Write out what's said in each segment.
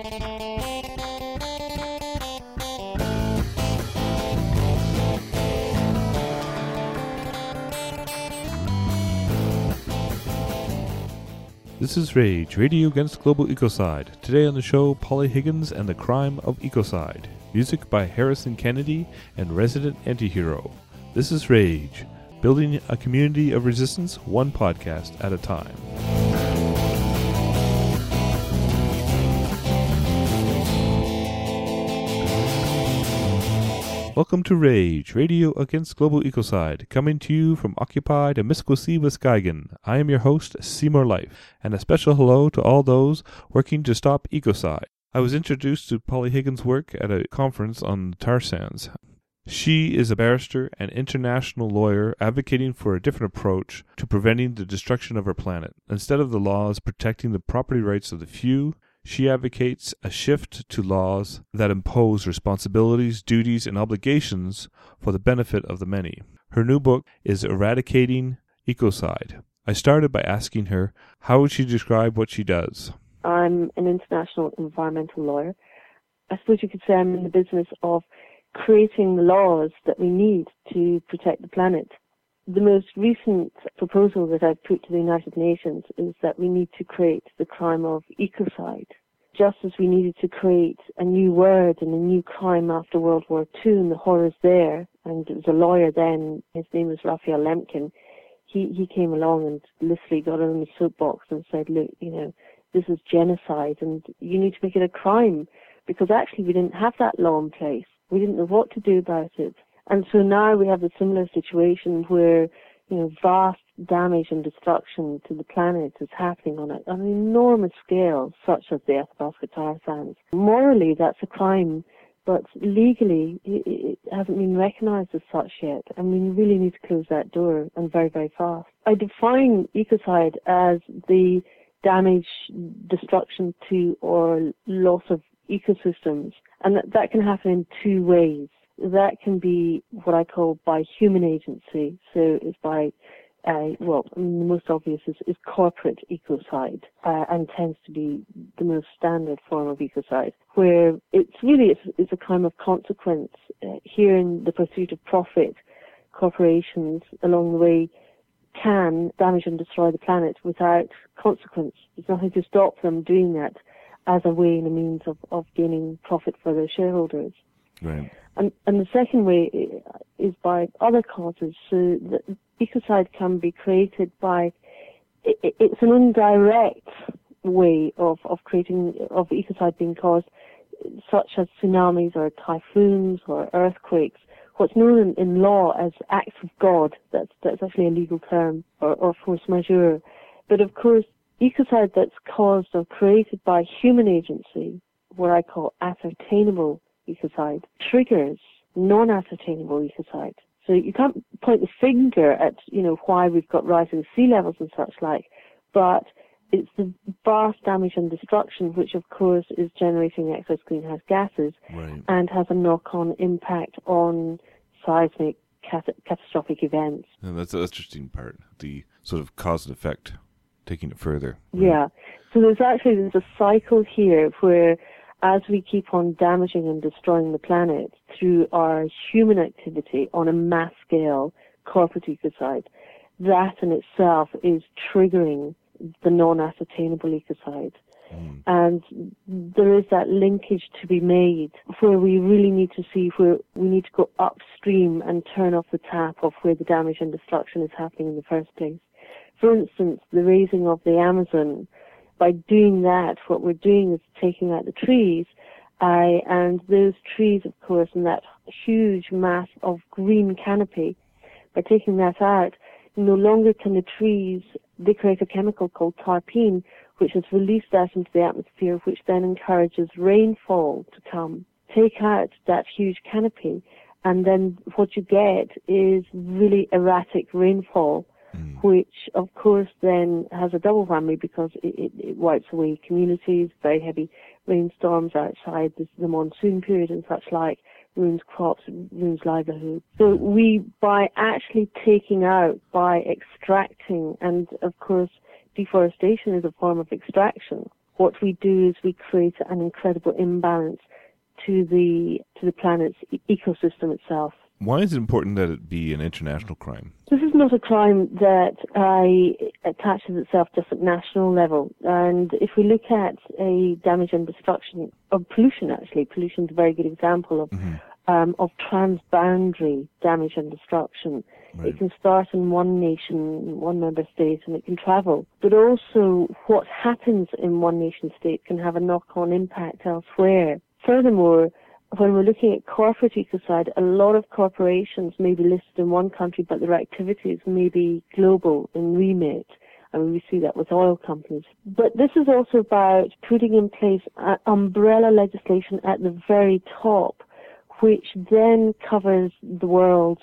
This is Rage, Radio Against Global Ecocide. Today on the show, Polly Higgins and the Crime of Ecocide. Music by Harrison Kennedy and Resident Antihero. This is Rage, building a community of resistance one podcast at a time. Welcome to Rage, Radio Against Global Ecocide, coming to you from occupied Amiskwacy, Muskegon. I am your host, Seymour Life, and a special hello to all those working to stop ecocide. I was introduced to Polly Higgins' work at a conference on the tar sands. She is a barrister and international lawyer advocating for a different approach to preventing the destruction of our planet. Instead of the laws protecting the property rights of the few, she advocates a shift to laws that impose responsibilities, duties, and obligations for the benefit of the many. Her new book is Eradicating Ecocide. I started by asking her, how would she describe what she does? I'm an international environmental lawyer. I suppose you could say I'm in the business of creating the laws that we need to protect the planet. The most recent proposal that I've put to the United Nations is that we need to create the crime of ecocide. Just as we needed to create a new word and a new crime after World War II and the horrors there, and it was a lawyer then, his name was Raphael Lemkin, he came along and literally got on the soapbox and said, look, this is genocide and you need to make it a crime, because actually we didn't have that law in place. We didn't know what to do about it. And so now we have a similar situation where, vast damage and destruction to the planet is happening on an enormous scale, such as the Athabasca tar sands. Morally, that's a crime, but legally, it hasn't been recognized as such yet, and we really need to close that door, and very, very fast. I define ecocide as the damage, destruction to, or loss of ecosystems, and that can happen in two ways. That can be what I call by human agency. So it's by, the most obvious is corporate ecocide, and tends to be the most standard form of ecocide, where it's a crime of consequence. Here in the pursuit of profit, corporations along the way can damage and destroy the planet without consequence. There's nothing to stop them doing that as a way and a means of gaining profit for their shareholders. Right. And the second way is by other causes. So the ecocide can be created by, it's an indirect way of ecocide being caused, such as tsunamis or typhoons or earthquakes. What's known in law as acts of God, that's actually a legal term, or force majeure. But of course, ecocide that's caused or created by human agency, what I call ascertainable ecocide, triggers non-ascertainable ecocide. So you can't point the finger at, why we've got rising sea levels and such like, but it's the vast damage and destruction, which of course is generating excess greenhouse gases, right, and has a knock-on impact on seismic catastrophic events. And that's the interesting part, the sort of cause and effect, taking it further. Right? Yeah. So there's a cycle here where, as we keep on damaging and destroying the planet through our human activity on a mass scale, corporate ecocide, that in itself is triggering the non-ascertainable ecocide. And there is that linkage to be made where we really need to see where we need to go upstream and turn off the tap of where the damage and destruction is happening in the first place. For instance, the raising of the Amazon. By doing that, what we're doing is taking out the trees, and those trees, of course, and that huge mass of green canopy, by taking that out, no longer can the trees, they create a chemical called tarpene, which is released out into the atmosphere, which then encourages rainfall to come. Take out that huge canopy, and then what you get is really erratic rainfall, which of course then has a double whammy because it wipes away communities, very heavy rainstorms outside the monsoon period and such like, ruins crops, ruins livelihood. So we, by actually taking out, by extracting, and of course deforestation is a form of extraction, what we do is we create an incredible imbalance to the planet's ecosystem itself. Why is it important that it be an international crime? This is not a crime that attaches itself just at national level. And if we look at a damage and destruction of pollution, actually, pollution is a very good example of transboundary damage and destruction. Right. It can start in one nation, one member state, and it can travel. But also, what happens in one nation state can have a knock-on impact elsewhere. Furthermore, when we're looking at corporate ecocide, a lot of corporations may be listed in one country, but their activities may be global in remit. And we see that with oil companies. But this is also about putting in place umbrella legislation at the very top, which then covers the world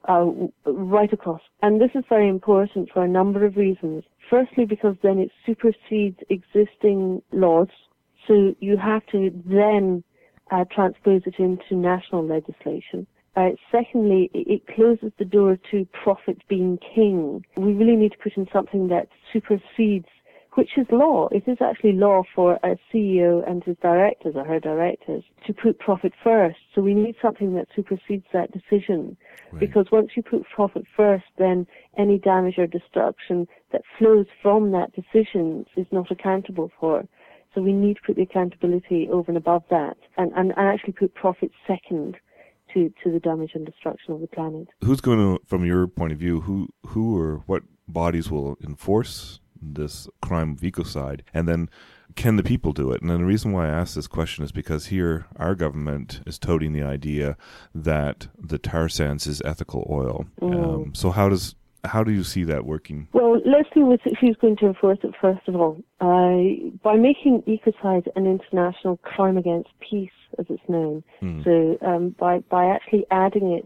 right across. And this is very important for a number of reasons. Firstly, because then it supersedes existing laws. So you have to then transpose it into national legislation. Secondly, it closes the door to profit being king. We really need to put in something that supersedes, which is law. It is actually law for a CEO and his directors or her directors to put profit first. So we need something that supersedes that decision. Right. Because once you put profit first, then any damage or destruction that flows from that decision is not accountable for. So we need to put the accountability over and above that and actually put profit second to the damage and destruction of the planet. Who's going to, from your point of view, who or what bodies will enforce this crime of ecocide? And then can the people do it? And then the reason why I ask this question is because here our government is toting the idea that the tar sands is ethical oil. So how do you see that working? Well, let's deal with who's going to enforce it first of all. By making ecocide an international crime against peace, as it's known, so by actually adding it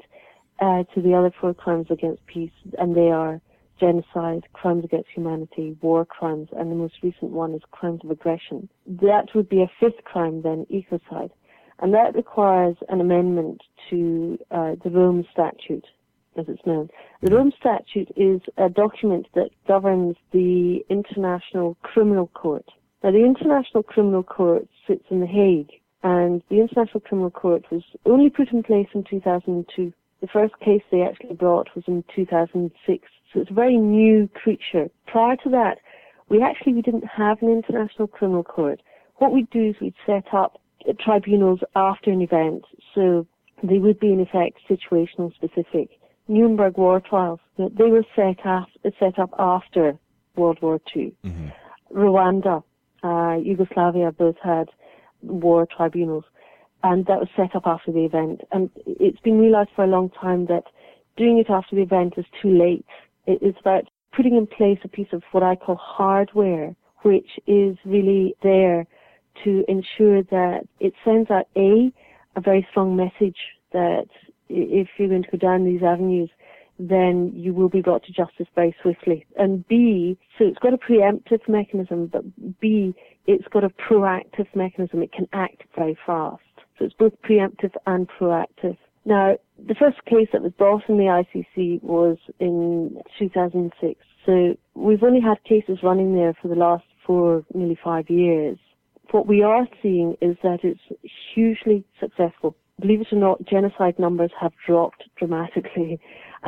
to the other 4 crimes against peace, and they are genocide, crimes against humanity, war crimes, and the most recent one is crimes of aggression. That would be a 5th crime then, ecocide. And that requires an amendment to the Rome Statute, as it's known. The Rome Statute is a document that governs the International Criminal Court. Now, the International Criminal Court sits in The Hague, and the International Criminal Court was only put in place in 2002. The first case they actually brought was in 2006, so it's a very new creature. Prior to that, we didn't have an International Criminal Court. What we'd do is we'd set up tribunals after an event, so they would be in effect situational specific. Nuremberg war trials, they were set up after World War II. Mm-hmm. Rwanda, Yugoslavia both had war tribunals, and that was set up after the event. And it's been realized for a long time that doing it after the event is too late. It's about putting in place a piece of what I call hardware, which is really there to ensure that it sends out a very strong message that if you're going to go down these avenues, then you will be brought to justice very swiftly. And B, so it's got a preemptive mechanism, but B, it's got a proactive mechanism. It can act very fast. So it's both preemptive and proactive. Now, the first case that was brought in the ICC was in 2006. So we've only had cases running there for the last nearly 5 years. What we are seeing is that it's hugely successful. Believe it or not, genocide numbers have dropped dramatically,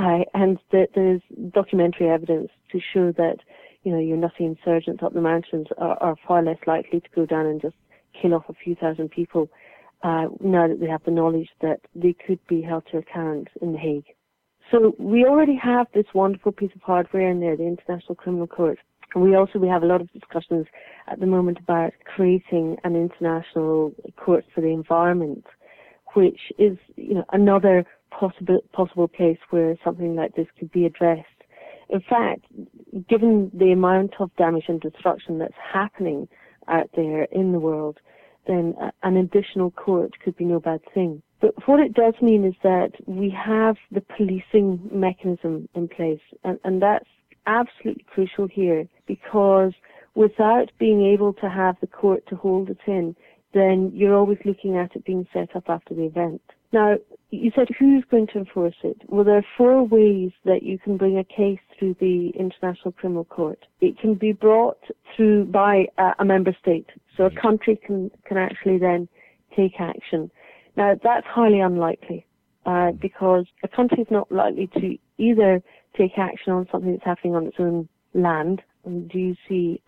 and there's documentary evidence to show that, your nutty insurgents up the mountains are far less likely to go down and just kill off a few thousand people now that they have the knowledge that they could be held to account in The Hague. So we already have this wonderful piece of hardware in there, the International Criminal Court. And we have a lot of discussions at the moment about creating an international court for the environment, which is, another possible place where something like this could be addressed. In fact, given the amount of damage and destruction that's happening out there in the world, then an additional court could be no bad thing. But what it does mean is that we have the policing mechanism in place, and that's absolutely crucial here, because without being able to have the court to hold it in, then you're always looking at it being set up after the event. Now, you said who's going to enforce it? Well, there are 4 ways that you can bring a case through the International Criminal Court. It can be brought through by a member state. So a country can actually then take action. Now, that's highly unlikely because a country is not likely to either take action on something that's happening on its own land. And do you see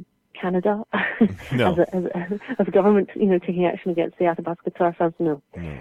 Canada No. as a government, taking action against the Athabasca tar sands? No.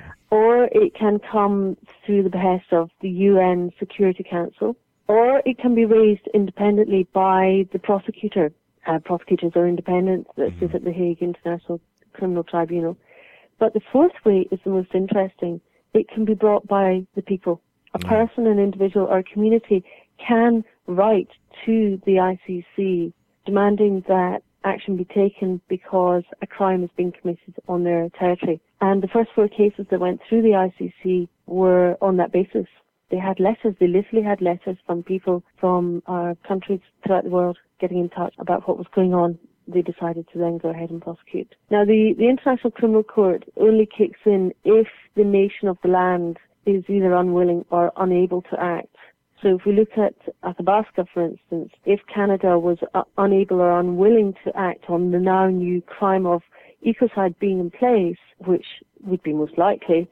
Or it can come through the behest of the UN Security Council, or it can be raised independently by the prosecutor. Prosecutors are independent. This is at the Hague International Criminal Tribunal. But the 4th way is the most interesting. It can be brought by the people. A person, an individual, or a community can write to the ICC demanding that action be taken because a crime has been committed on their territory. And the first 4 cases that went through the ICC were on that basis. They had letters, they literally had letters from people from countries throughout the world getting in touch about what was going on. They decided to then go ahead and prosecute. Now, the International Criminal Court only kicks in if the nation of the land is either unwilling or unable to act. So if we look at Athabasca, for instance, if Canada was unable or unwilling to act on the now new crime of ecocide being in place, which would be most likely,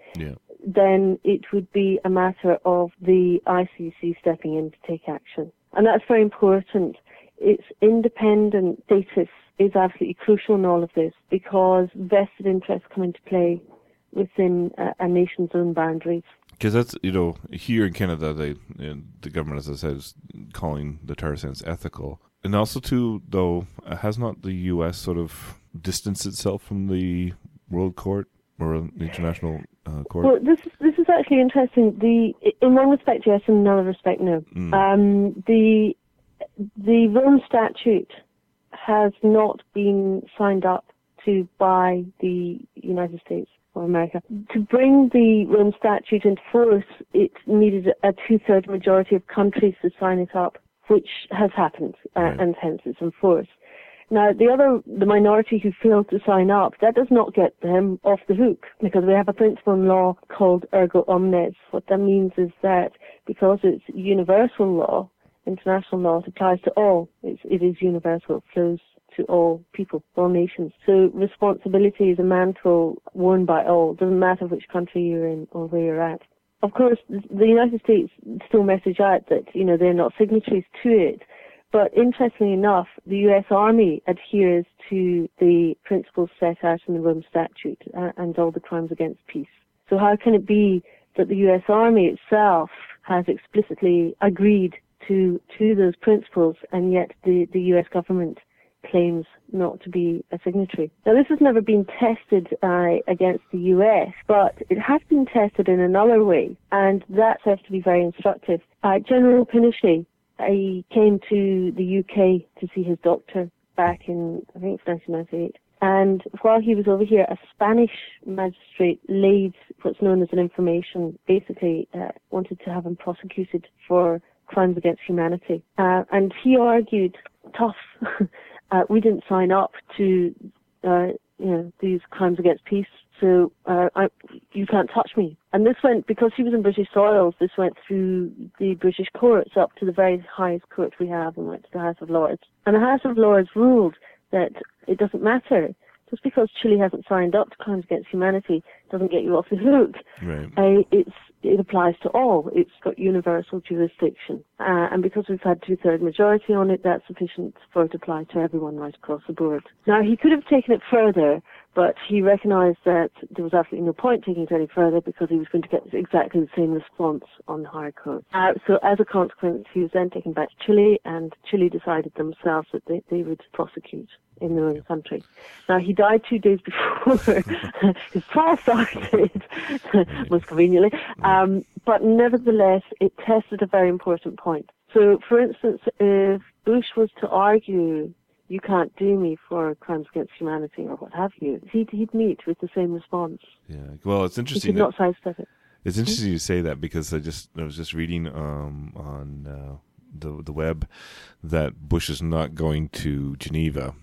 then it would be a matter of the ICC stepping in to take action. And that's very important. Its independent status is absolutely crucial in all of this because vested interests come into play within a nation's own boundaries. Because that's, here in Canada, the government, as I said, is calling the tar sands ethical. And also, too, though, has not the U.S. sort of distanced itself from the World Court or the International Court? Well, this is actually interesting. In one respect, yes, in another respect, no. The Rome Statute has not been signed up to by the United States or America. To bring the Rome Statute into force, it needed a 2/3 majority of countries to sign it up, which has happened, and hence it's in force. Now, the minority who failed to sign up, that does not get them off the hook, because we have a principle in law called ergo omnes. What that means is that because it's universal law, international law, it applies to all. It is universal. It flows to all people, all nations. So responsibility is a mantle worn by all. It doesn't matter which country you're in or where you're at. Of course, the United States still message out that, they're not signatories to it. But interestingly enough, the U.S. Army adheres to the principles set out in the Rome Statute and all the crimes against peace. So how can it be that the U.S. Army itself has explicitly agreed to those principles, and yet the U.S. government claims not to be a signatory? Now, this has never been tested against the U.S., but it has been tested in another way, and that has to be very instructive. General Pinochet, he came to the UK to see his doctor back in, I think it's 1998. And while he was over here, a Spanish magistrate laid what's known as an information, basically wanted to have him prosecuted for crimes against humanity. And he argued, tough, we didn't sign up to these crimes against peace, so you can't touch me. And this went, because he was in British soils, this went through the British courts up to the very highest court we have, and went to the House of Lords. And the House of Lords ruled that it doesn't matter. Just because Chile hasn't signed up to crimes against humanity doesn't get you off the hook. Right. It applies to all. It's got universal jurisdiction. And because we've had 2/3 majority on it, that's sufficient for it to apply to everyone right across the board. Now, he could have taken it further, but he recognised that there was absolutely no point taking it any further because he was going to get exactly the same response on the higher court. So as a consequence, he was then taken back to Chile, and Chile decided themselves that they would prosecute in their own country. Now, he died 2 days before his trial started, most conveniently, but nevertheless, it tested a very important point. So, for instance, if Bush was to argue, you can't do me for crimes against humanity or what have you, he'd meet with the same response. Yeah, well, it's interesting. He could not sidestep it. It's interesting you say that, because I was just reading on the web that Bush is not going to Geneva.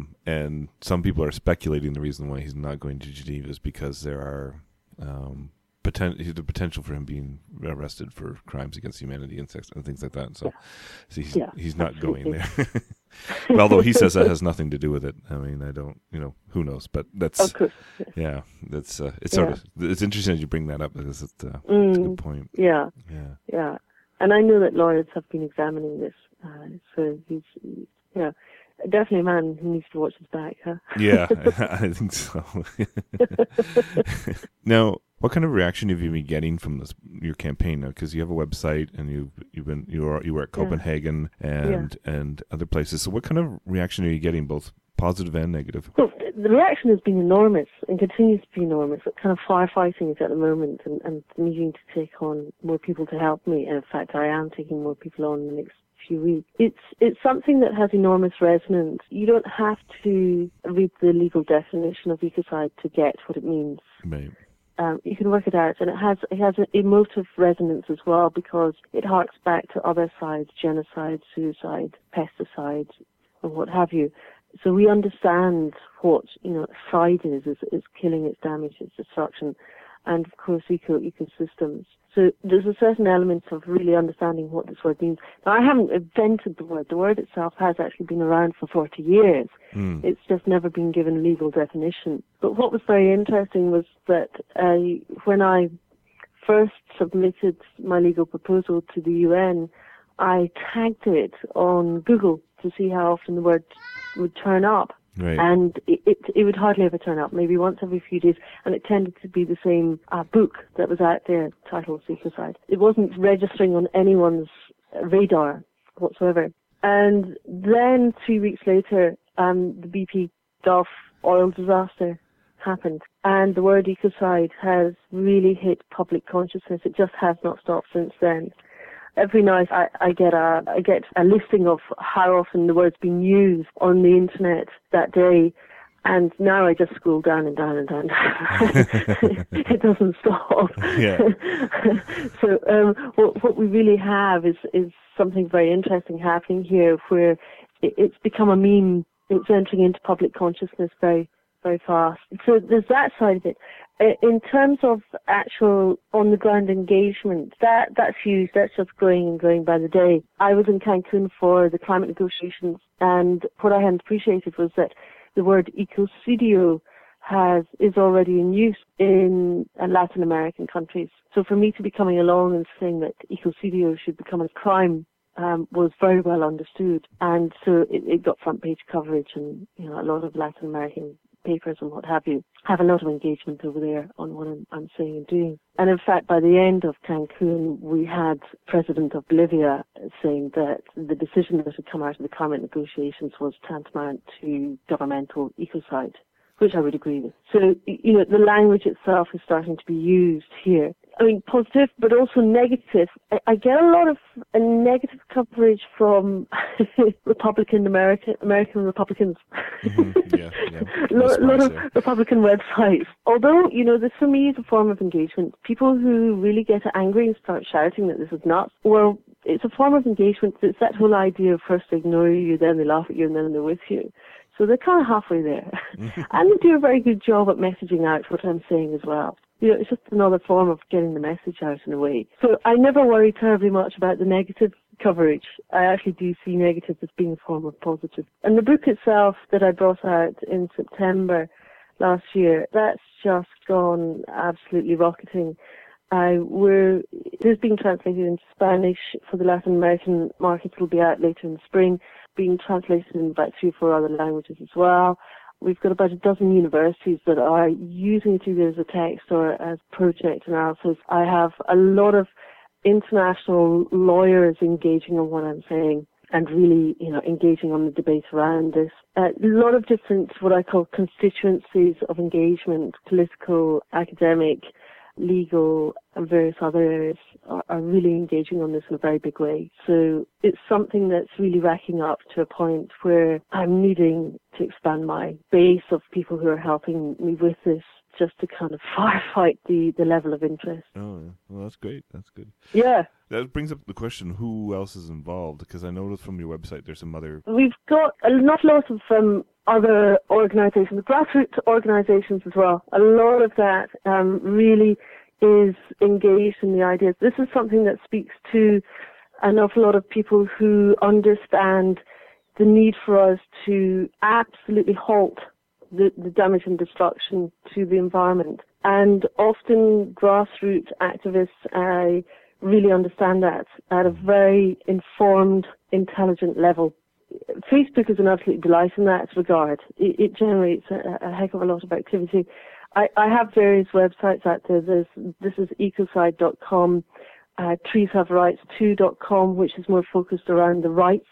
And some people are speculating the reason why he's not going to Geneva is because there are the potential for him being arrested for crimes against humanity and sex and things like that. So, he's not going there. Although he says that has nothing to do with it. I mean, I don't, who knows? But that's, of course. That's it's sort of, it's interesting that you bring that up because it's a good point. Yeah. And I know that lawyers have been examining this, so he's, definitely a man who needs to watch his back, huh? Yeah, I think so. Now, what kind of reaction have you been getting from your campaign now? Because you have a website and you were at Copenhagen and other places. So, what kind of reaction are you getting, both positive and negative? Well, the reaction has been enormous and continues to be enormous. It's kind of firefighting is at the moment and needing to take on more people to help me. And in fact, I am taking more people on in the next few weeks. It's something that has enormous resonance. You don't have to read the legal definition of ecocide to get what it means. Right. You can work it out, and it has an emotive resonance as well because it harks back to other sides: genocide, suicide, pesticides, and what have you. So we understand what side is killing, its damage, its destruction, and of course ecosystems. So there's a certain element of really understanding what this word means. Now, I haven't invented the word. The word itself has actually been around for 40 years. It's just never been given a legal definition. But what was very interesting was that when I first submitted my legal proposal to the UN, I tagged it on Google to see how often the word would turn up. Right. And it would hardly ever turn up, maybe once every few days, and it tended to be the same book that was out there titled Ecocide. It wasn't registering on anyone's radar whatsoever. And then 3 weeks later, the BP Gulf oil disaster happened, and the word ecocide has really hit public consciousness. It just has not stopped since then. Every night I get a listing of how often the word's been used on the internet that day, and now I just scroll down and down and down. It doesn't stop. Yeah. So what we really have is something very interesting happening here, where it's become a meme. It's entering into public consciousness very, very fast. So there's that side of it. In terms of actual on-the-ground engagement, that's huge. That's just growing and growing by the day. I was in Cancun for the climate negotiations, and what I hadn't appreciated was that the word ecocidio is already in use in Latin American countries. So for me to be coming along and saying that ecocidio should become a crime was very well understood, and so it got front page coverage, and a lot of Latin American papers and what have you have a lot of engagement over there on what I'm saying and doing. And in fact, by the end of Cancun, we had President of Bolivia saying that the decision that had come out of the climate negotiations was tantamount to governmental ecocide, which I would agree with. So, the language itself is starting to be used here. I mean, positive, but also negative. I get a lot of negative coverage from American Republicans. Mm-hmm. Yeah. A lot of Republican websites. Although, this for me is a form of engagement. People who really get angry and start shouting that this is nuts, well, it's a form of engagement. It's that whole idea of first they ignore you, then they laugh at you, and then they're with you. So they're kind of halfway there. And they do a very good job at messaging out what I'm saying as well. It's just another form of getting the message out in a way. So I never worry terribly much about the negative coverage. I actually do see negative as being a form of positive. And the book itself that I brought out in September last year, that's just gone absolutely rocketing. It is being translated into Spanish for the Latin American market. It'll be out later in the spring, being translated in about 3 or 4 other languages as well. We've got about a dozen universities that are using it either as a text or as project analysis. I have a lot of international lawyers engaging on what I'm saying and really, engaging on the debate around this. A lot of different, what I call constituencies of engagement, political, academic, legal, and various other areas are really engaging on this in a very big way. So it's something that's really racking up to a point where I'm needing to expand my base of people who are helping me with this, just to kind of firefight the level of interest. Oh, yeah. Well, that's great. That's good. Yeah. That brings up the question, who else is involved? Because I noticed from your website there's some other... We've got not a lot of other organizations, grassroots organizations as well. A lot of that really is engaged in the ideas. This is something that speaks to an awful lot of people who understand the need for us to absolutely halt the damage and destruction to the environment. And often grassroots activists really understand that at a very informed, intelligent level. Facebook is an absolute delight in that regard. It generates a heck of a lot of activity. I have various websites out there. This is ecocide.com, treeshaverights2.com, which is more focused around the rights,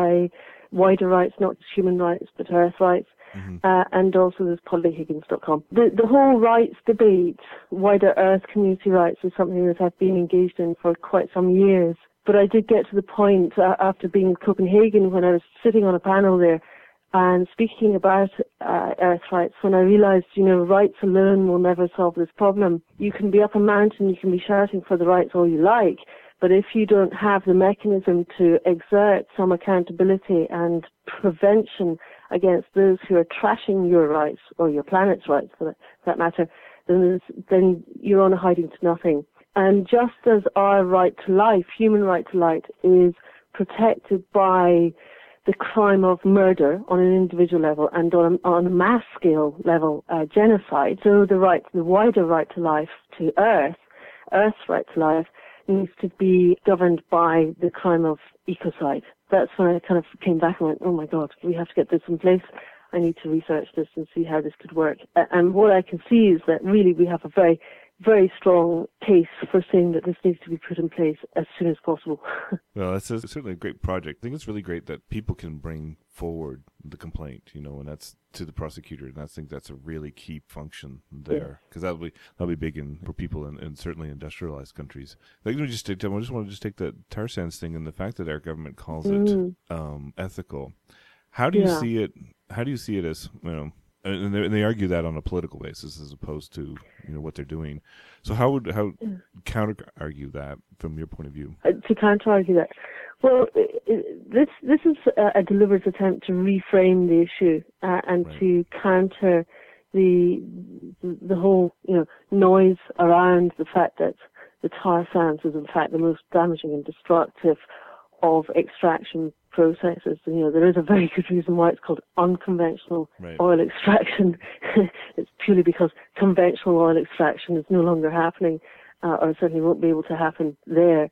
wider rights, not just human rights, but earth rights. And also there's pollyhiggins.com. The whole rights debate, wider earth community rights, is something that I've been engaged in for quite some years. But I did get to the point after being in Copenhagen, when I was sitting on a panel there and speaking about earth rights, when I realized, rights alone will never solve this problem. You can be up a mountain, you can be shouting for the rights all you like, but if you don't have the mechanism to exert some accountability and prevention against those who are trashing your rights, or your planet's rights for that matter, then you're on a hiding to nothing. And just as our right to life, human right to life, is protected by the crime of murder on an individual level and on a mass scale level, genocide, so the wider right to life, to Earth's right to life, needs to be governed by the crime of ecocide. That's when I kind of came back and went, oh my God, we have to get this in place. I need to research this and see how this could work. And what I can see is that really we have a very, very strong case for saying that this needs to be put in place as soon as possible. Well, that's certainly a great project. I think it's really great that people can bring forward the complaint, and that's to the prosecutor. And I think that's a really key function there, because that'll be big for people in certainly industrialized countries. I just want to take the tar sands thing and the fact that our government calls it ethical. How do you see it? How do you see it as And they argue that on a political basis as opposed to what they're doing. So how counter argue that from your point of view? To counter argue that, well, this is a deliberate attempt to reframe the issue and to counter the whole noise around the fact that the tar sands is in fact the most damaging and destructive of extraction processes. There is a very good reason why it's called unconventional oil extraction. It's purely because conventional oil extraction is no longer happening, or certainly won't be able to happen there.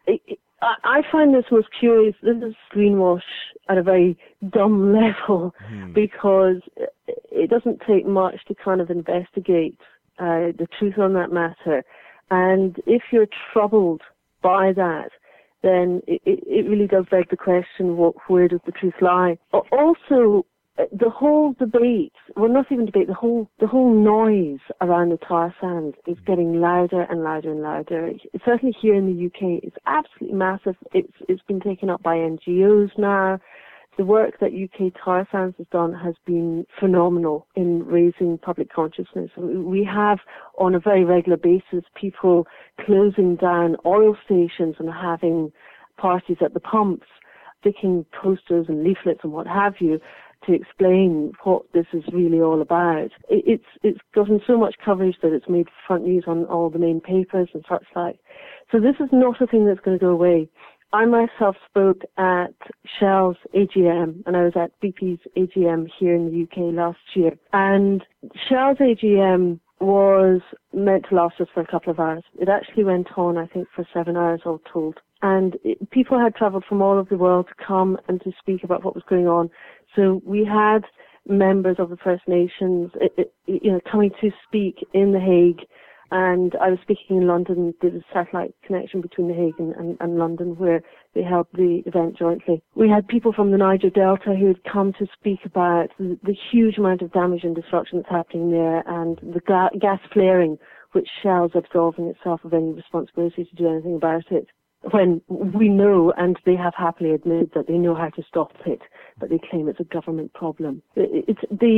I find this most curious. This is greenwash at a very dumb level, because it doesn't take much to kind of investigate the truth on that matter. And if you're troubled by that, then it really does beg the question, where does the truth lie? Also, the whole debate, well, not even debate, the whole noise around the tar sands is getting louder and louder and louder. Certainly here in the UK, it's absolutely massive. It's been taken up by NGOs now. The work that UK Tar Sands has done has been phenomenal in raising public consciousness. We have, on a very regular basis, people closing down oil stations and having parties at the pumps, sticking posters and leaflets and what have you to explain what this is really all about. It's gotten so much coverage that it's made front news on all the main papers and such like. So this is not a thing that's going to go away. I myself spoke at Shell's AGM, and I was at BP's AGM here in the UK last year. And Shell's AGM was meant to last us for a couple of hours. It actually went on, I think, for 7 hours all told. And people had travelled from all over the world to come and to speak about what was going on. So we had members of the First Nations, coming to speak in The Hague. And I was speaking in London. There was a satellite connection between The Hague and London, where they held the event jointly. We had people from the Niger Delta who had come to speak about the huge amount of damage and destruction that's happening there, and the gas flaring, which Shell's absolving itself of any responsibility to do anything about it, when we know, and they have happily admitted that they know how to stop it, but they claim it's a government problem. It's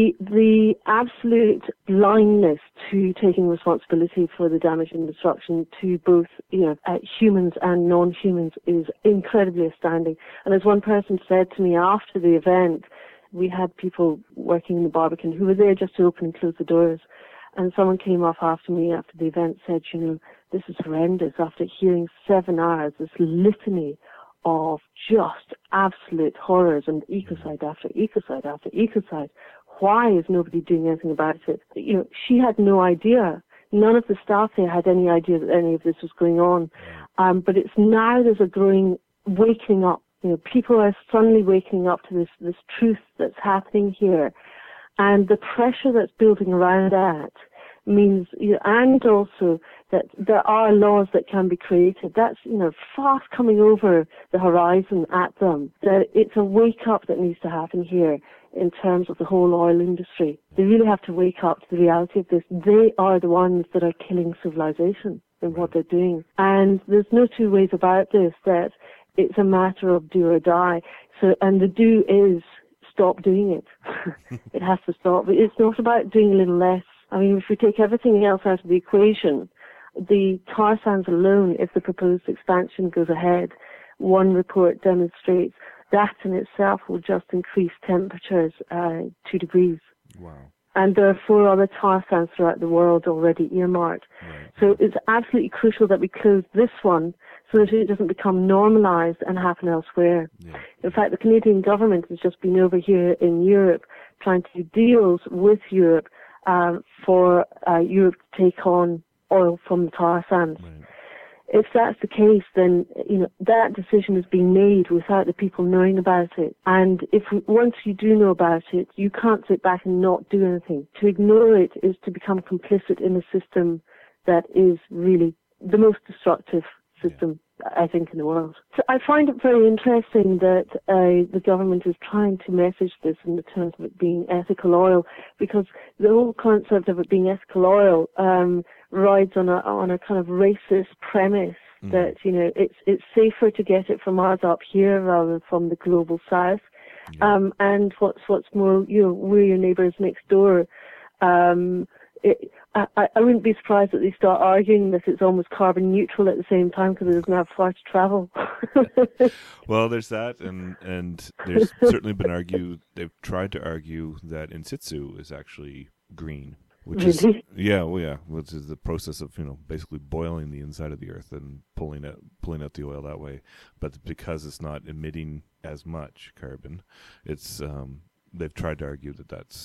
the absolute blindness to taking responsibility for the damage and destruction to both humans and non-humans is incredibly astounding. And as one person said to me after the event, we had people working in the Barbican who were there just to open and close the doors. And someone came up after me after the event, said, this is horrendous. After hearing 7 hours, this litany of just absolute horrors and ecocide after ecocide after ecocide. Why is nobody doing anything about it? She had no idea. None of the staff there had any idea that any of this was going on. But it's now there's a growing waking up. People are suddenly waking up to this truth that's happening here. And the pressure that's building around that means, and also that there are laws that can be created. That's, fast coming over the horizon at them. That it's a wake up that needs to happen here in terms of the whole oil industry. They really have to wake up to the reality of this. They are the ones that are killing civilization in what they're doing. And there's no two ways about this, that it's a matter of do or die. So, and the do is stop doing it. It has to stop. But it's not about doing a little less. I mean, if we take everything else out of the equation, the tar sands alone, if the proposed expansion goes ahead, one report demonstrates that in itself will just increase temperatures 2 degrees. Wow. And there are 4 other tar sands throughout the world already earmarked. Right. So it's absolutely crucial that we close this one so that it doesn't become normalized and happen elsewhere. Yeah. In fact, the Canadian government has just been over here in Europe trying to do deals with Europe for Europe to take on oil from the tar sands. Right. If that's the case, then that decision has been made without the people knowing about it. And once you do know about it, you can't sit back and not do anything. To ignore it is to become complicit in a system that is really the most destructive system, I think, in the world. So I find it very interesting that the government is trying to message this in the terms of it being ethical oil, because the whole concept of it being ethical oil rides on a kind of racist premise that it's safer to get it from us up here rather than from the global south. Yeah. And what's more, we're your neighbours next door. I wouldn't be surprised that they start arguing that it's almost carbon neutral at the same time because it doesn't have far to travel. Well, there's that, and there's certainly been they've tried to argue that in situ is actually green. Which really? Which is the process of basically boiling the inside of the earth and pulling out the oil that way. But because it's not emitting as much carbon, it's they've tried to argue that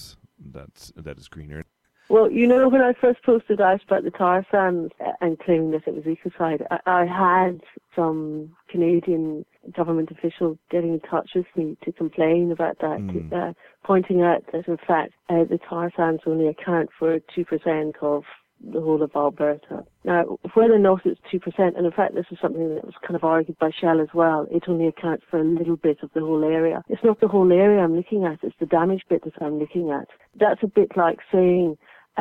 is greener. Well, when I first posted out about the tar sands and claiming that it was ecocide, I had some Canadian government officials getting in touch with me to complain about that, pointing out that, in fact, the tar sands only account for 2% of the whole of Alberta. Now, whether or not it's 2%, and in fact this is something that was kind of argued by Shell as well, it only accounts for a little bit of the whole area. It's not the whole area I'm looking at, it's the damaged bit that I'm looking at. That's a bit like saying,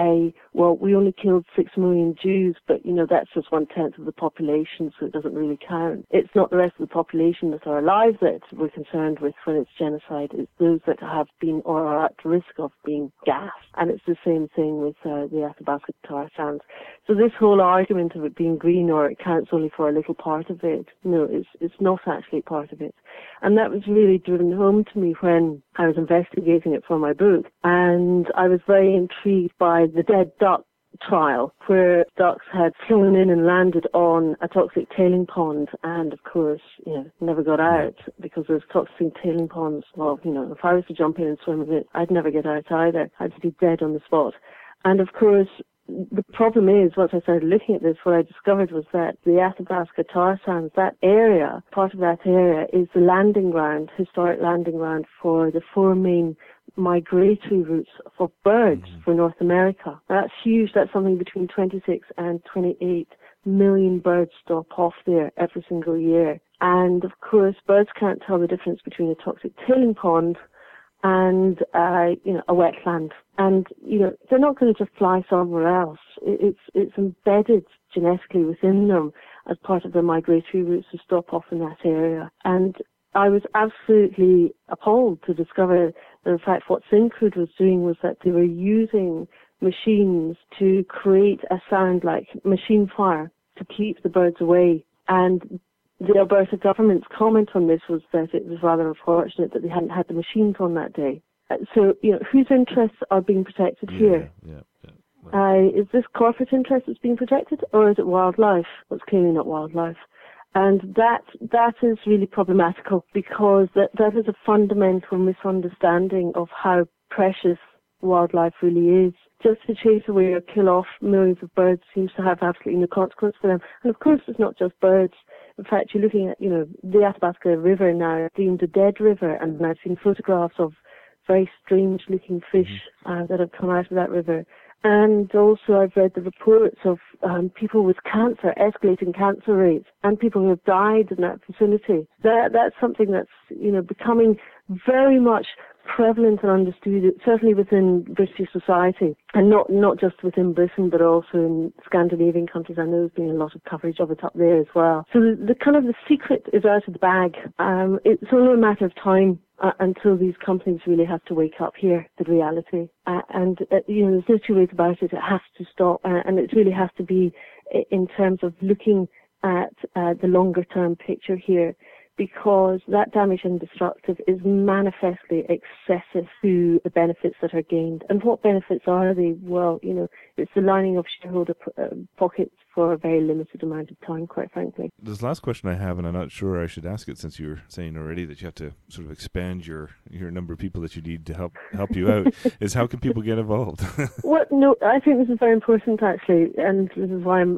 we only killed 6 million Jews, but, that's just 1/10 of the population, so it doesn't really count. It's not the rest of the population that are alive that we're concerned with when it's genocide. It's those that have been or are at risk of being gassed. And it's the same thing with the Athabasca tar sands. So this whole argument of it being green or it counts only for a little part of it, no, it's not actually part of it. And that was really driven home to me when I was investigating it for my book. And I was very intrigued by the dead duck trial, where ducks had flown in and landed on a toxic tailing pond and, of course, never got out because those toxic tailing ponds, if I was to jump in and swim in it, I'd never get out either. I'd be dead on the spot. And, of course, the problem is, once I started looking at this, what I discovered was that the Athabasca tar sands, that area, part of that area, is the landing ground, historic landing ground for the 4 main migratory routes for birds for North America. Now, that's huge. That's something between 26 and 28 million birds stop off there every single year. And, of course, birds can't tell the difference between a toxic tailing pond and a wetland. And they're not going to just fly somewhere else. It's embedded genetically within them as part of their migratory routes to stop off in that area. And I was absolutely appalled to discover that, in fact, what Syncrude was doing was that they were using machines to create a sound like machine fire to keep the birds away. And the Alberta government's comment on this was that it was rather unfortunate that they hadn't had the machines on that day. So, whose interests are being protected here? Yeah. Is this corporate interest that's being protected, or is it wildlife? Well, it's clearly not wildlife. And that is really problematical, because that is a fundamental misunderstanding of how precious wildlife really is. Just to chase away or kill off millions of birds seems to have absolutely no consequence for them. And of course, it's not just birds. In fact, you're looking at, the Athabasca River now deemed a dead river, and I've seen photographs of very strange-looking fish that have come out of that river. And also I've read the reports of people with cancer, escalating cancer rates, and people who have died in that facility. That's something that's, becoming very much prevalent and understood, certainly within British society, and not just within Britain, but also in Scandinavian countries. I know there's been a lot of coverage of it up there as well. So the secret is out of the bag. It's only a matter of time until these companies really have to wake up here to reality. There's no two ways about it. It has to stop, and it really has to be in terms of looking at the longer term picture here, because that damage and destructive is manifestly excessive to the benefits that are gained. And what benefits are they? Well, it's the lining of shareholder pockets for a very limited amount of time, quite frankly. This last question I have, and I'm not sure I should ask it since you were saying already that you have to sort of expand your number of people that you need to help you out, is how can people get involved? Well, no, I think this is very important actually, and this is why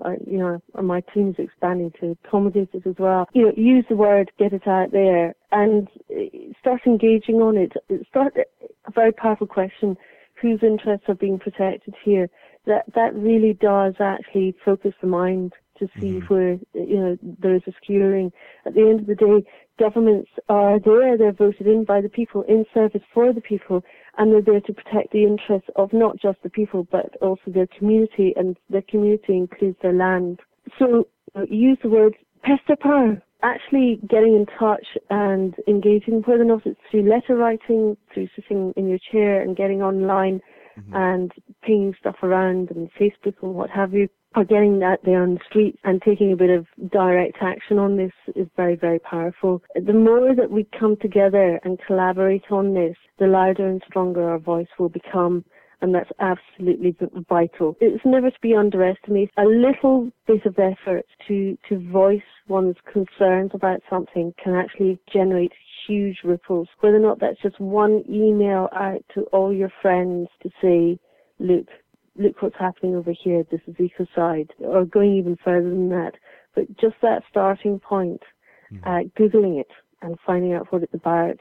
my team is expanding to accommodate it as well. Use the word, get it out there, and start engaging on it. Start a very powerful question: whose interests are being protected here? That really does actually focus the mind to see where there is a skewering. At the end of the day, governments are there; they're voted in by the people, in service for the people, and they're there to protect the interests of not just the people, but also their community, and their community includes their land. So use the word, test their power. Actually getting in touch and engaging, whether or not it's through letter writing, through sitting in your chair and getting online and pinging stuff around and Facebook and what have you, or getting that there on the street and taking a bit of direct action on this is very, very powerful. The more that we come together and collaborate on this, the louder and stronger our voice will become. And that's absolutely vital. It's never to be underestimated. A little bit of effort to voice one's concerns about something can actually generate huge ripples. Whether or not that's just one email out to all your friends to say, look what's happening over here, this is ecocide, or going even further than that. But just that starting point, Googling it and finding out what it's about,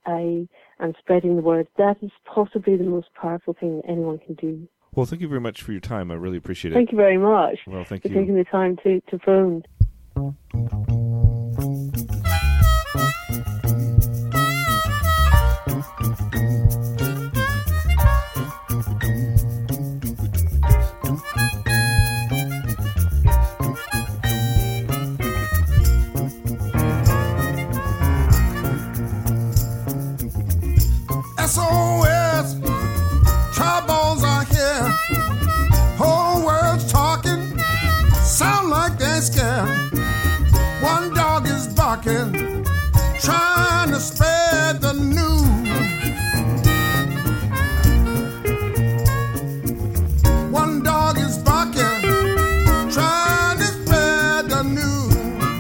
and spreading the word, that is possibly the most powerful thing that anyone can do. Well, thank you very much for your time. I really appreciate it. Thank you very much for taking the time to phone. SOS, tribals are here. Whole world's talking, sound like they're scared. One dog is barking, trying to spread the news. One dog is barking, trying to spread the news.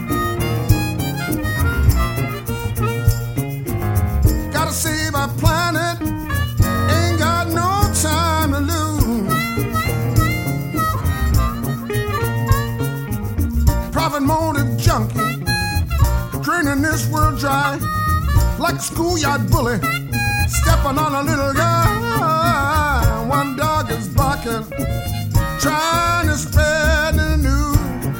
Gotta save our planet, ain't got no time to lose. Profit motive junkie, draining this world dry, like a schoolyard bully, stepping on a little guy. One dog is barking, trying to spread the news.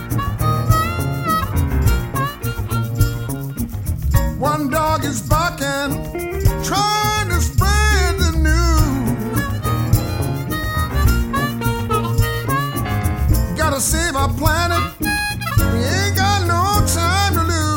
One dog is barking, trying to spread the news. Gotta save our planet, we ain't got no time to lose.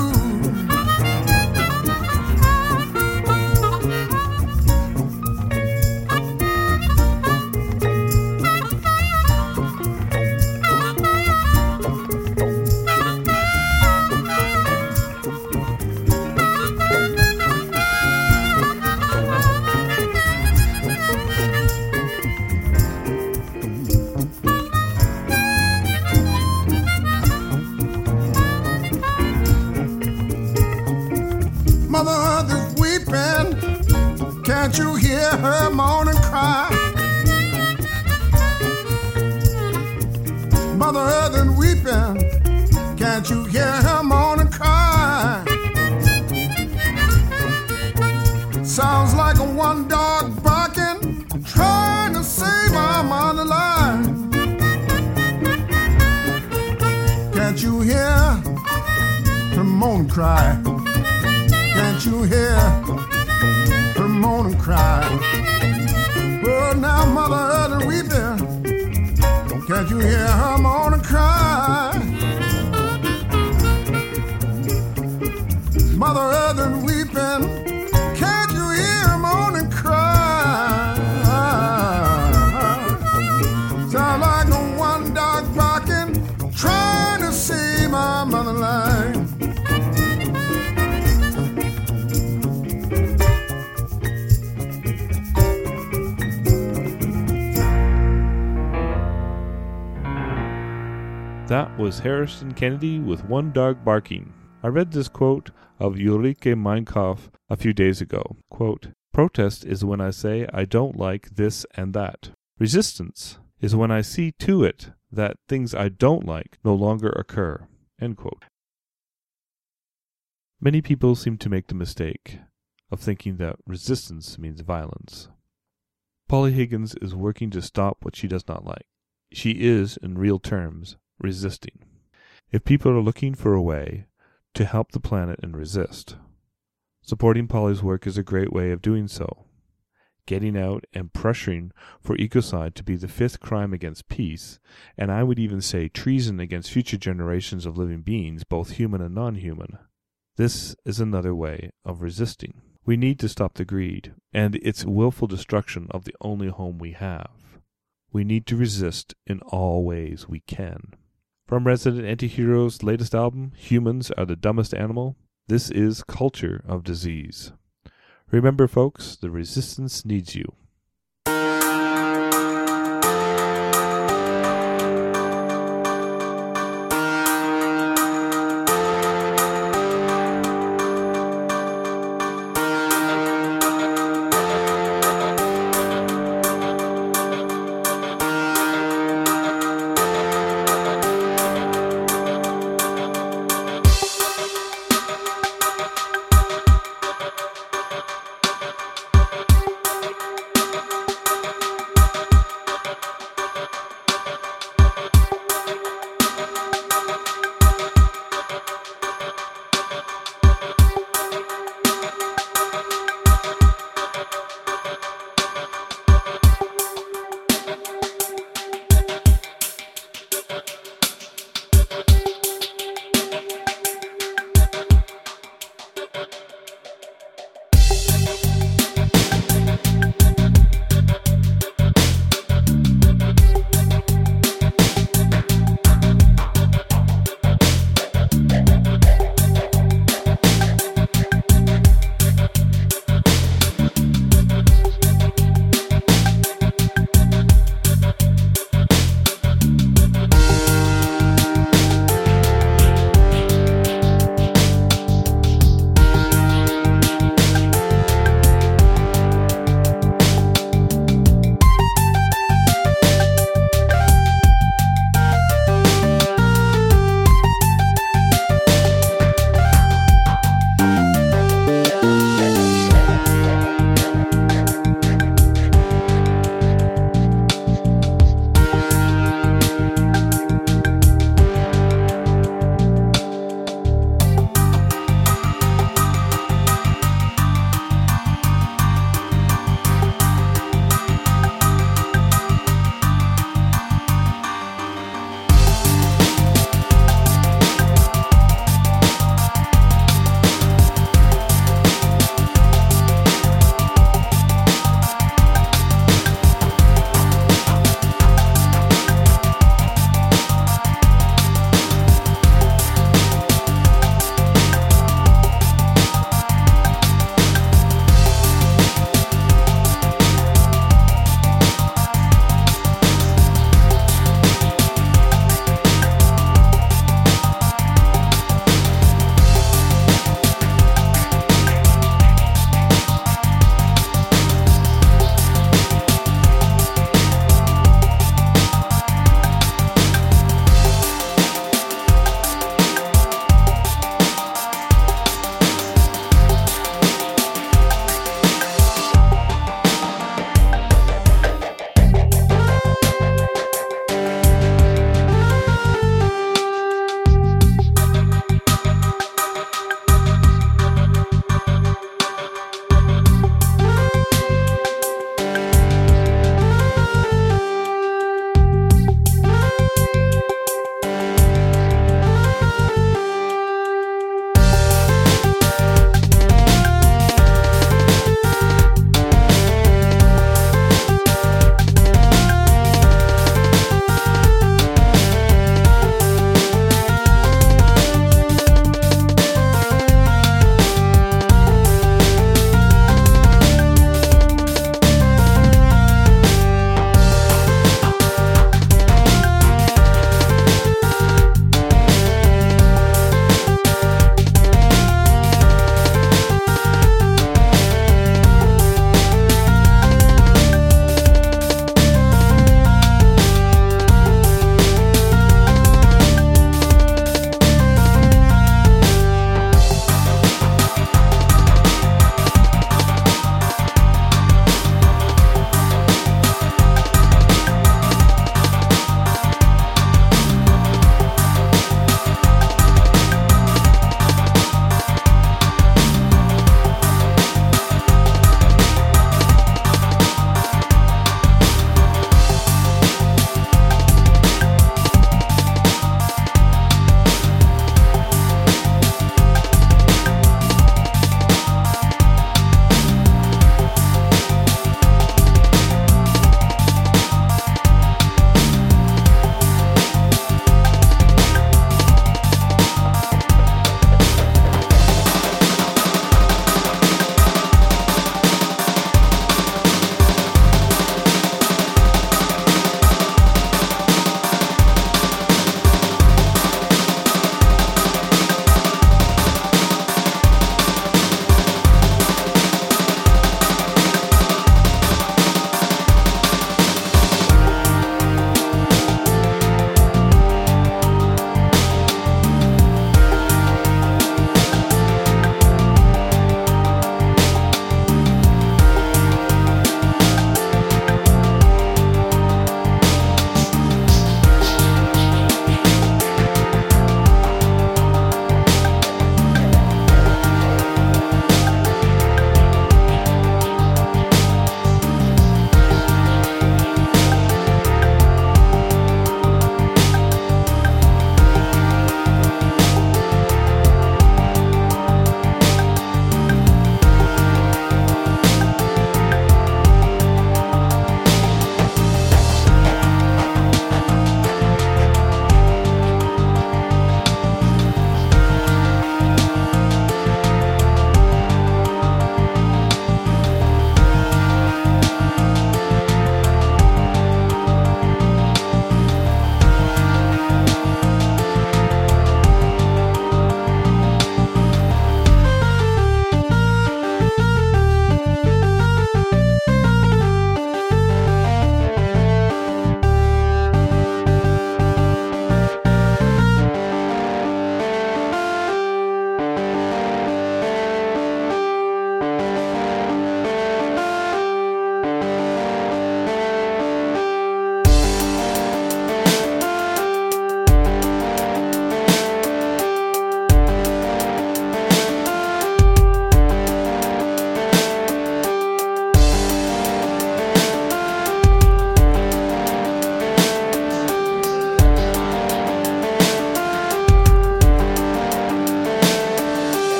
Mother Earth and weeping. Can't you hear her moan and cry? Sounds like a one dog barking, trying to save our mother life. Can't you hear her moan and cry? Can't you hear her moan and cry? Oh, now Mother Earth and weeping. Can't you hear her moan and cry? Mother Earth and weeping. Can't you hear her moan and cry? Sound like a one dog barking, trying to save my motherland. That was Harrison Kennedy with One Dog Barking. I read this quote of Ulrike Meinkauf a few days ago. Quote, "Protest is when I say I don't like this and that. Resistance is when I see to it that things I don't like no longer occur." End quote. Many people seem to make the mistake of thinking that resistance means violence. Polly Higgins is working to stop what she does not like. She is, in real terms, resisting. If people are looking for a way to help the planet and resist, supporting Polly's work is a great way of doing so. Getting out and pressuring for ecocide to be the fifth crime against peace, and I would even say treason against future generations of living beings, both human and non-human. This is another way of resisting. We need to stop the greed and its willful destruction of the only home we have. We need to resist in all ways we can. From Resident Antihero's latest album, Humans Are the Dumbest Animal, this is Culture of Disease. Remember, folks, the resistance needs you.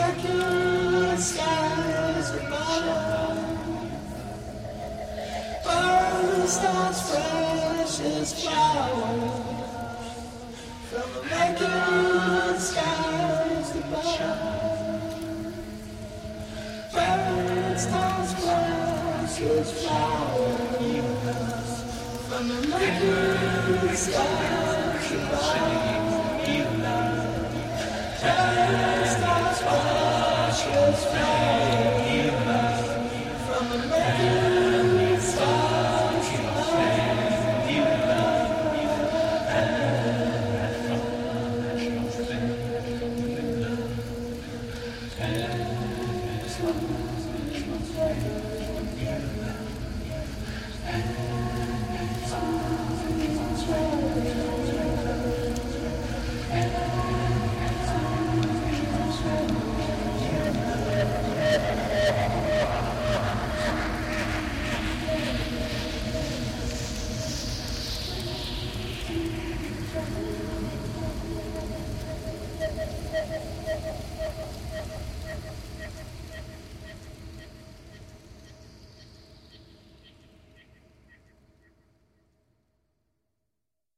immaculate skies above. Birds stars fresh as flowers from immaculate skies above. Birds stars fresh as flowers from immaculate skies above. Birds stars fresh as flowers.